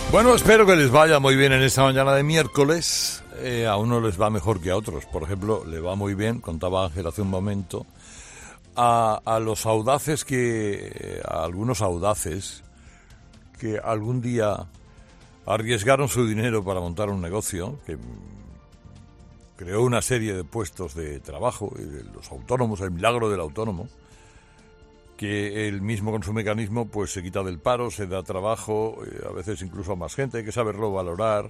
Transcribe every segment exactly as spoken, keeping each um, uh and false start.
Bueno, espero que les vaya muy bien en esta mañana de miércoles. Eh, a unos les va mejor que a otros. Por ejemplo, le va muy bien, contaba Ángel hace un momento, a, a los audaces que, a algunos audaces que algún día arriesgaron su dinero para montar un negocio que creó una serie de puestos de trabajo, y de los autónomos, el milagro del autónomo, que él mismo con su mecanismo pues se quita del paro, se da trabajo, eh, a veces incluso a más gente, hay que saberlo valorar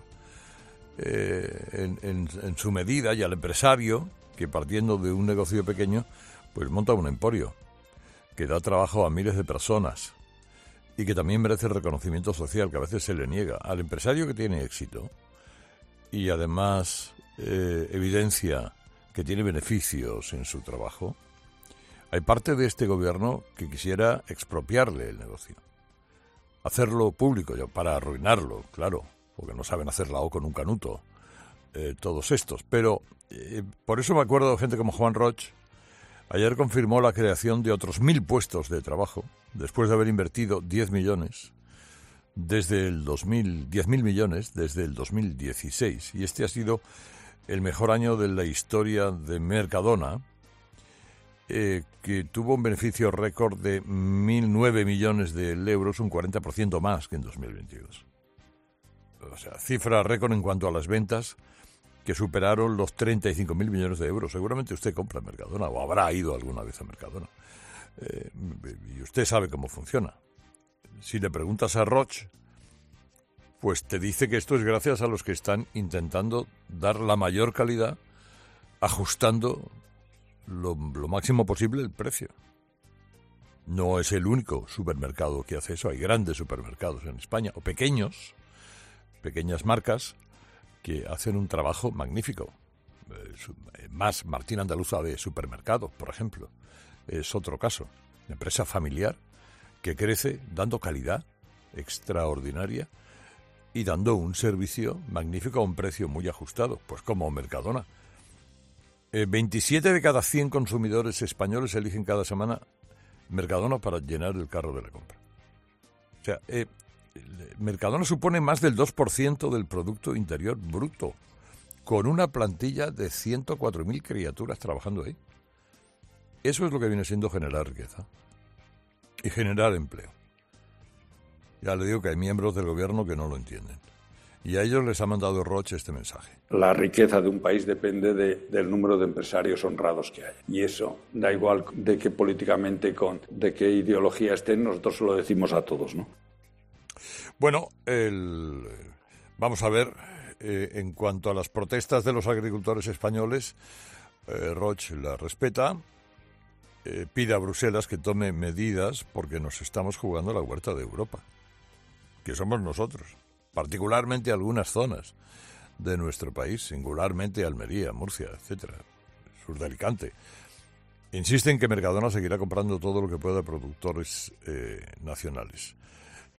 eh, en, en, en su medida, y al empresario, que partiendo de un negocio pequeño, pues monta un emporio, que da trabajo a miles de personas, y que también merece el reconocimiento social, que a veces se le niega. Al empresario que tiene éxito, y además eh, evidencia que tiene beneficios en su trabajo, hay parte de este gobierno que quisiera expropiarle el negocio, hacerlo público, para arruinarlo, claro, porque no saben hacer la O con un canuto, eh, todos estos. Pero eh, por eso me acuerdo de gente como Juan Roch. Ayer confirmó la creación de otros mil puestos de trabajo, después de haber invertido diez millones desde el dos mil, diez mil millones desde el dos mil dieciséis. Y este ha sido el mejor año de la historia de Mercadona, Eh, que tuvo un beneficio récord de mil nueve millones de euros, un cuarenta por ciento más que en dos mil veintidós. O sea, cifra récord en cuanto a las ventas, que superaron los treinta y cinco mil millones de euros. Seguramente usted compra Mercadona, o habrá ido alguna vez a Mercadona. Eh, y usted sabe cómo funciona. Si le preguntas a Roch, pues te dice que esto es gracias a los que están intentando dar la mayor calidad, ajustando Lo, lo máximo posible el precio. No es el único supermercado que hace eso. Hay grandes supermercados en España, o pequeños, pequeñas marcas, que hacen un trabajo magnífico. Eh, más Martín Andaluza de Supermercados, por ejemplo, es otro caso. Una empresa familiar que crece dando calidad extraordinaria y dando un servicio magnífico a un precio muy ajustado, pues como Mercadona. Eh, veintisiete de cada cien consumidores españoles eligen cada semana Mercadona para llenar el carro de la compra. O sea, eh, Mercadona supone más del dos por ciento del Producto Interior Bruto, con una plantilla de ciento cuatro mil criaturas trabajando ahí. Eso es lo que viene siendo generar riqueza y generar empleo. Ya le digo que hay miembros del gobierno que no lo entienden. Y a ellos les ha mandado Roche este mensaje. La riqueza de un país depende de, del número de empresarios honrados que hay. Y eso, da igual de qué políticamente, con, de qué ideología estén, nosotros lo decimos a todos, ¿no? Bueno, el, vamos a ver, eh, en cuanto a las protestas de los agricultores españoles, eh, Roche la respeta, eh, pide a Bruselas que tome medidas porque nos estamos jugando la huerta de Europa, que somos nosotros. Particularmente algunas zonas de nuestro país, singularmente Almería, Murcia, etcétera, sur de Alicante. Insisten que Mercadona seguirá comprando todo lo que pueda a productores eh, nacionales.